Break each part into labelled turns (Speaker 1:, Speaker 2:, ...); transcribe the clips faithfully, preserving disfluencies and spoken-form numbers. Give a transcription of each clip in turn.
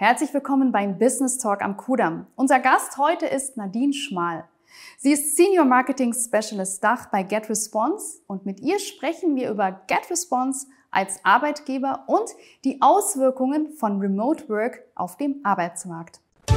Speaker 1: Herzlich willkommen beim Business Talk am Kudamm. Unser Gast heute ist Nadine Schmal. Sie ist Senior Marketing Specialist Dach bei GetResponse und mit ihr sprechen wir über GetResponse als Arbeitgeber und die Auswirkungen von Remote Work auf dem Arbeitsmarkt.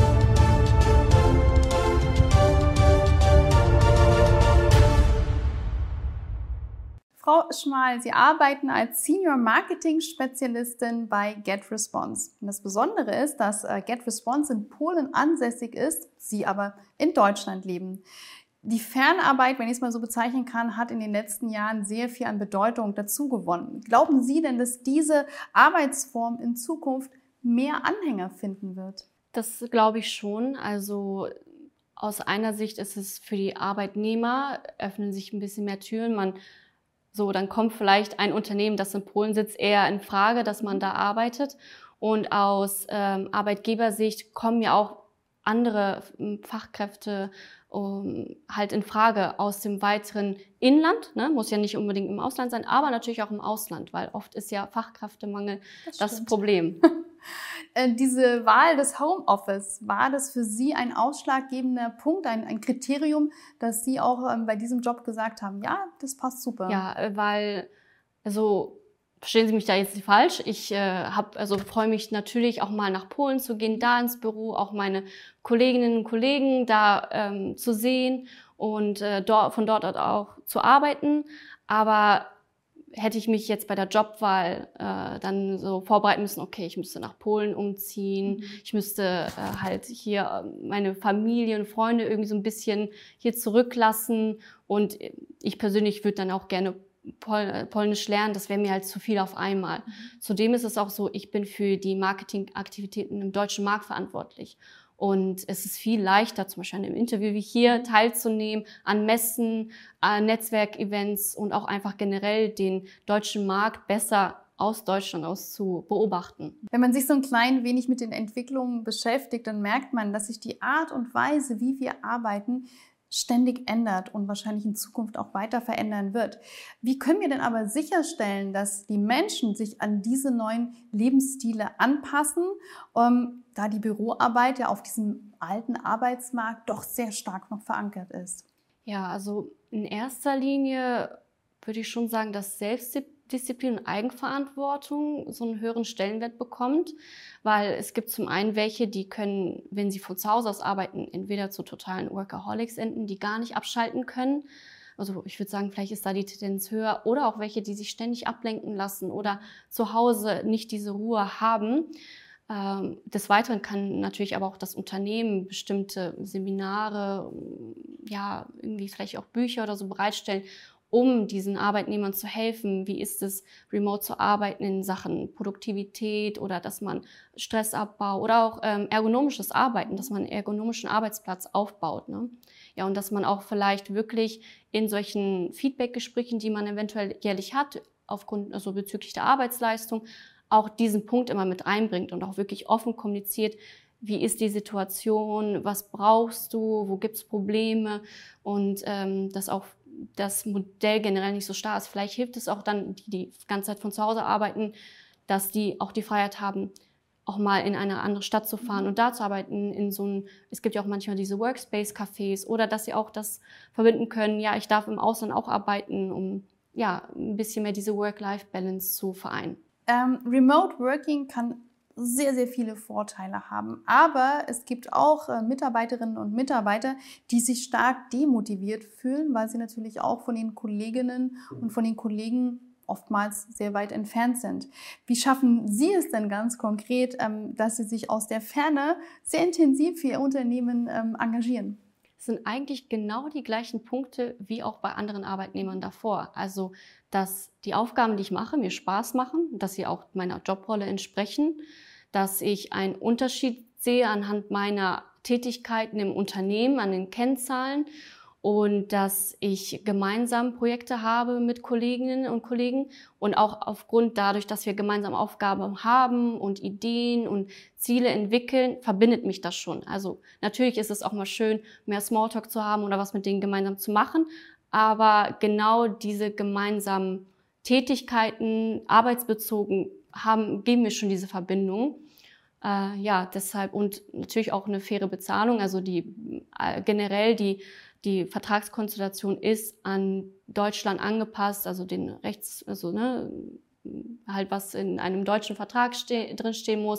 Speaker 1: Frau Schmal, Sie arbeiten als Senior Marketing Spezialistin bei GetResponse. Und das Besondere ist, dass GetResponse in Polen ansässig ist, Sie aber in Deutschland leben. Die Fernarbeit, wenn ich es mal so bezeichnen kann, hat in den letzten Jahren sehr viel an Bedeutung dazugewonnen. Glauben Sie denn, dass diese Arbeitsform in Zukunft mehr Anhänger finden wird?
Speaker 2: Das glaube ich schon. Also aus einer Sicht ist es für die Arbeitnehmer, öffnen sich ein bisschen mehr Türen. Man So, dann kommt vielleicht ein Unternehmen, das in Polen sitzt, eher in Frage, dass man da arbeitet. Und aus ähm, Arbeitgebersicht kommen ja auch andere Fachkräfte um, halt in Frage aus dem weiteren Inland. Ne? Muss ja nicht unbedingt im Ausland sein, aber natürlich auch im Ausland, weil oft ist ja Fachkräftemangel das, das Problem.
Speaker 1: Diese Wahl des Homeoffice, war das für Sie ein ausschlaggebender Punkt, ein, ein Kriterium, dass Sie auch ähm, bei diesem Job gesagt haben, ja, das passt super?
Speaker 2: Ja, weil, also verstehen Sie mich da jetzt nicht falsch, ich äh, hab, also freue mich natürlich auch mal nach Polen zu gehen, da ins Büro, auch meine Kolleginnen und Kollegen da ähm, zu sehen und äh, dort, von dort auch zu arbeiten, aber hätte ich mich jetzt bei der Jobwahl äh, dann so vorbereiten müssen, okay, ich müsste nach Polen umziehen, ich müsste äh, halt hier meine Familie und Freunde irgendwie so ein bisschen hier zurücklassen und ich persönlich würde dann auch gerne Pol Polnisch lernen, das wäre mir halt zu viel auf einmal. Mhm. Zudem ist es auch so, ich bin für die Marketingaktivitäten im deutschen Markt verantwortlich. Und es ist viel leichter, zum Beispiel an einem Interview wie hier teilzunehmen, an Messen, an Netzwerkevents und auch einfach generell den deutschen Markt besser aus Deutschland aus zu beobachten.
Speaker 1: Wenn man sich so ein klein wenig mit den Entwicklungen beschäftigt, dann merkt man, dass sich die Art und Weise, wie wir arbeiten, ständig ändert und wahrscheinlich in Zukunft auch weiter verändern wird. Wie können wir denn aber sicherstellen, dass die Menschen sich an diese neuen Lebensstile anpassen, um, da die Büroarbeit ja auf diesem alten Arbeitsmarkt doch sehr stark noch verankert ist?
Speaker 2: Ja, also in erster Linie würde ich schon sagen, dass Selbstdisziplin und Eigenverantwortung so einen höheren Stellenwert bekommt, weil es gibt zum einen welche, die können, wenn sie von zu Hause aus arbeiten, entweder zu totalen Workaholics enden, die gar nicht abschalten können. Also ich würde sagen, vielleicht ist da die Tendenz höher, oder auch welche, die sich ständig ablenken lassen oder zu Hause nicht diese Ruhe haben. Des Weiteren kann natürlich aber auch das Unternehmen bestimmte Seminare, ja, irgendwie vielleicht auch Bücher oder so bereitstellen, um diesen Arbeitnehmern zu helfen. Wie ist es, remote zu arbeiten in Sachen Produktivität oder dass man Stressabbau oder auch ähm, ergonomisches Arbeiten, dass man einen ergonomischen Arbeitsplatz aufbaut. Ne? Ja, und dass man auch vielleicht wirklich in solchen Feedbackgesprächen, die man eventuell jährlich hat, aufgrund, also bezüglich der Arbeitsleistung, auch diesen Punkt immer mit einbringt und auch wirklich offen kommuniziert, wie ist die Situation, was brauchst du, wo gibt es Probleme und ähm, dass auch das Modell generell nicht so starr ist. Vielleicht hilft es auch dann, die die ganze Zeit von zu Hause arbeiten, dass die auch die Freiheit haben, auch mal in eine andere Stadt zu fahren und da zu arbeiten. In so ein, es gibt ja auch manchmal diese Workspace-Cafés oder dass sie auch das verbinden können, ja, ich darf im Ausland auch arbeiten, um ja ein bisschen mehr diese Work-Life-Balance zu vereinen.
Speaker 1: Ähm, Remote Working kann sehr, sehr viele Vorteile haben. Aber es gibt auch äh, Mitarbeiterinnen und Mitarbeiter, die sich stark demotiviert fühlen, weil sie natürlich auch von den Kolleginnen und von den Kollegen oftmals sehr weit entfernt sind. Wie schaffen Sie es denn ganz konkret, ähm, dass Sie sich aus der Ferne sehr intensiv für Ihr Unternehmen ähm, engagieren?
Speaker 2: Es sind eigentlich genau die gleichen Punkte wie auch bei anderen Arbeitnehmern davor. Also, dass die Aufgaben, die ich mache, mir Spaß machen, dass sie auch meiner Jobrolle entsprechen, dass ich einen Unterschied sehe anhand meiner Tätigkeiten im Unternehmen, an den Kennzahlen und dass ich gemeinsam Projekte habe mit Kolleginnen und Kollegen und auch aufgrund dadurch, dass wir gemeinsam Aufgaben haben und Ideen und Ziele entwickeln, verbindet mich das schon. Also natürlich ist es auch mal schön, mehr Smalltalk zu haben oder was mit denen gemeinsam zu machen, aber genau diese gemeinsamen Tätigkeiten, arbeitsbezogen, haben, geben mir schon diese Verbindung. Äh, ja, deshalb und natürlich auch eine faire Bezahlung. Also die äh, generell die die Vertragskonstellation ist an Deutschland angepasst, also den Rechts, also ne, halt was in einem deutschen Vertrag ste- drinstehen muss,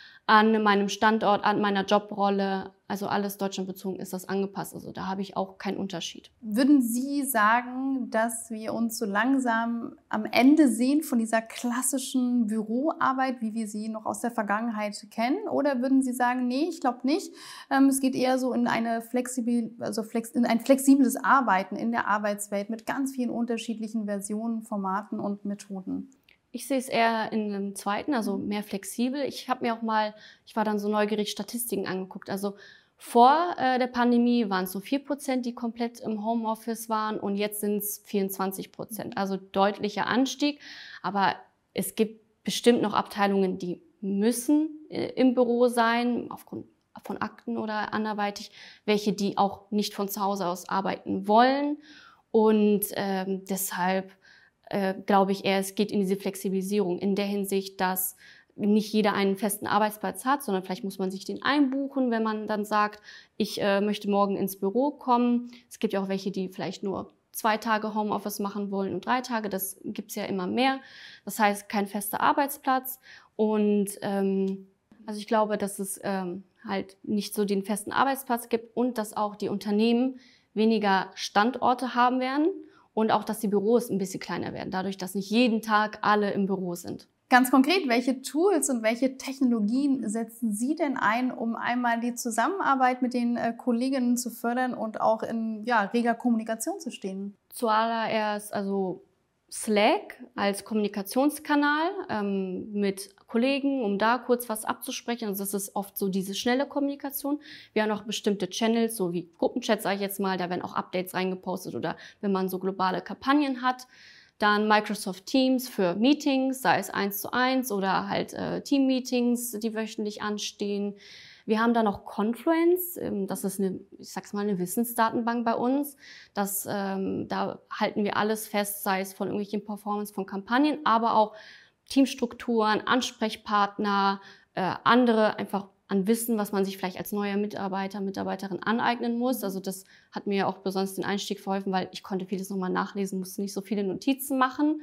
Speaker 2: an meinem Standort, an meiner Jobrolle, also alles deutschlandbezogen ist das angepasst. Also da habe ich auch keinen Unterschied.
Speaker 1: Würden Sie sagen, dass wir uns so langsam am Ende sehen von dieser klassischen Büroarbeit, wie wir sie noch aus der Vergangenheit kennen? Oder würden Sie sagen, nee, ich glaube nicht. Ähm, es geht eher so in eine flexibil, also flex, in ein flexibles Arbeiten in der Arbeitswelt mit ganz vielen unterschiedlichen Versionen, Formaten und Methoden?
Speaker 2: Ich sehe es eher in einem zweiten, also mehr flexibel. Ich habe mir auch mal, ich war dann so neugierig, Statistiken angeguckt. Also vor äh, der Pandemie waren es nur vier Prozent, die komplett im Homeoffice waren und jetzt sind es vierundzwanzig Prozent. Also deutlicher Anstieg. Aber es gibt bestimmt noch Abteilungen, die müssen äh, im Büro sein, aufgrund von Akten oder anderweitig, welche die auch nicht von zu Hause aus arbeiten wollen. Und ähm, deshalb Äh, glaube ich eher, es geht in diese Flexibilisierung in der Hinsicht, dass nicht jeder einen festen Arbeitsplatz hat, sondern vielleicht muss man sich den einbuchen, wenn man dann sagt, ich äh, möchte morgen ins Büro kommen. Es gibt ja auch welche, die vielleicht nur zwei Tage Homeoffice machen wollen und drei Tage. Das gibt's ja immer mehr. Das heißt, kein fester Arbeitsplatz. Und ähm, also ich glaube, dass es ähm, halt nicht so den festen Arbeitsplatz gibt und dass auch die Unternehmen weniger Standorte haben werden. Und auch, dass die Büros ein bisschen kleiner werden, dadurch, dass nicht jeden Tag alle im Büro sind.
Speaker 1: Ganz konkret, welche Tools und welche Technologien setzen Sie denn ein, um einmal die Zusammenarbeit mit den äh, Kolleginnen zu fördern und auch in ja, reger Kommunikation zu stehen?
Speaker 2: Zuallererst also Slack als Kommunikationskanal ähm, mit Kollegen, um da kurz was abzusprechen. Also das ist oft so diese schnelle Kommunikation. Wir haben auch bestimmte Channels, so wie Gruppenchat, sage ich jetzt mal, da werden auch Updates reingepostet oder wenn man so globale Kampagnen hat. Dann Microsoft Teams für Meetings, sei es eins zu eins oder halt äh, Team-Meetings, die wöchentlich anstehen. Wir haben da noch Confluence, ähm, das ist eine, ich sag's mal, eine Wissensdatenbank bei uns. Das, ähm, da halten wir alles fest, sei es von irgendwelchen Performance von Kampagnen, aber auch Teamstrukturen, Ansprechpartner, äh, andere einfach an Wissen, was man sich vielleicht als neuer Mitarbeiter, Mitarbeiterin aneignen muss. Also das hat mir auch besonders den Einstieg verholfen, weil ich konnte vieles nochmal nachlesen, musste nicht so viele Notizen machen.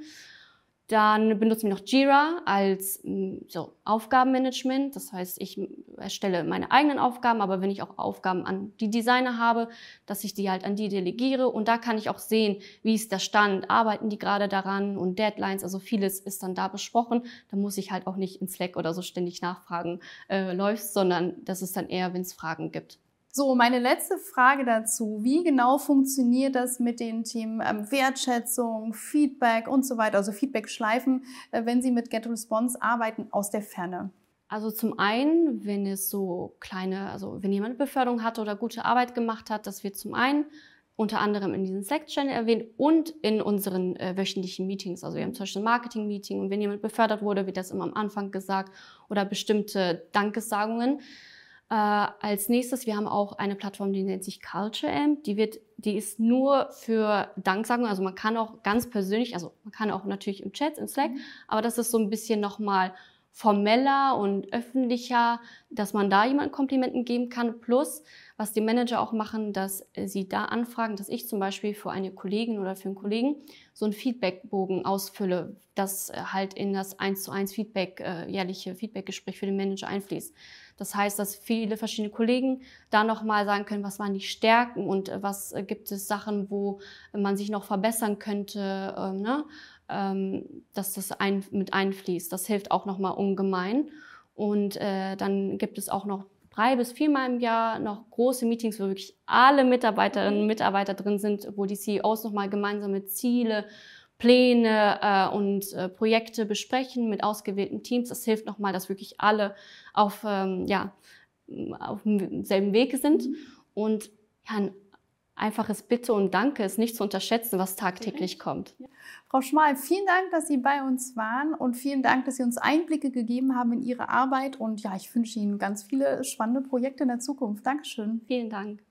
Speaker 2: Dann benutzen wir noch Jira als so, Aufgabenmanagement. Das heißt, ich erstelle meine eigenen Aufgaben, aber wenn ich auch Aufgaben an die Designer habe, dass ich die halt an die delegiere. Und da kann ich auch sehen, wie ist der Stand, arbeiten die gerade daran und Deadlines. Also vieles ist dann da besprochen. Da muss ich halt auch nicht in Slack oder so ständig nachfragen, äh, läufst, sondern das ist dann eher, wenn es Fragen gibt.
Speaker 1: So, meine letzte Frage dazu. Wie genau funktioniert das mit den Themen ähm, Wertschätzung, Feedback und so weiter, also Feedback-Schleifen, äh, wenn Sie mit GetResponse arbeiten aus der Ferne?
Speaker 2: Also zum einen, wenn es so kleine, also wenn jemand eine Beförderung hatte oder gute Arbeit gemacht hat, das wird zum einen unter anderem in diesem Slack-Channel erwähnt und in unseren äh, wöchentlichen Meetings. Also wir haben zum Beispiel ein Marketing-Meeting und wenn jemand befördert wurde, wird das immer am Anfang gesagt oder bestimmte Dankessagungen. Äh, als nächstes, wir haben auch eine Plattform, die nennt sich Culture Amp. Die wird, die ist nur für Danksagungen. Also man kann auch ganz persönlich, also man kann auch natürlich im Chat, im Slack, mhm. aber das ist so ein bisschen nochmal formeller und öffentlicher, dass man da jemandem Komplimenten geben kann. Plus, was die Manager auch machen, dass sie da anfragen, dass ich zum Beispiel für eine Kollegin oder für einen Kollegen so einen Feedbackbogen ausfülle, das halt in das eins zu eins Feedback, äh, jährliche Feedbackgespräch für den Manager einfließt. Das heißt, dass viele verschiedene Kollegen da nochmal sagen können, was waren die Stärken und äh, was äh, gibt es Sachen, wo man sich noch verbessern könnte, äh, ne? ähm, dass das ein, mit einfließt. Das hilft auch nochmal ungemein. Und äh, dann gibt es auch noch drei bis viermal im Jahr noch große Meetings, wo wirklich alle Mitarbeiterinnen und Mitarbeiter drin sind, wo die C E Os nochmal gemeinsame Ziele, Pläne äh, und äh, Projekte besprechen mit ausgewählten Teams. Das hilft nochmal, dass wirklich alle auf, ähm, ja, auf demselben Weg sind. Mhm. Und ja, ein einfaches Bitte und Danke ist nicht zu unterschätzen, was tagtäglich okay. kommt.
Speaker 1: Ja. Frau Schmal, vielen Dank, dass Sie bei uns waren und vielen Dank, dass Sie uns Einblicke gegeben haben in Ihre Arbeit. Und ja, ich wünsche Ihnen ganz viele spannende Projekte in der Zukunft. Dankeschön.
Speaker 2: Vielen Dank.